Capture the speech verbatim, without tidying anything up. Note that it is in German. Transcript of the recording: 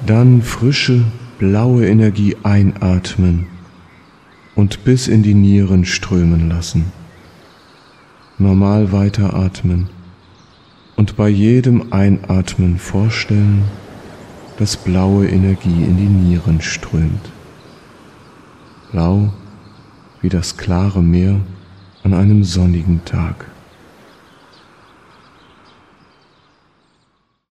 Dann frische, blaue Energie einatmen und bis in die Nieren strömen lassen. Normal weiteratmen und bei jedem Einatmen vorstellen, dass blaue Energie in die Nieren strömt. Blau wie das klare Meer an einem sonnigen Tag.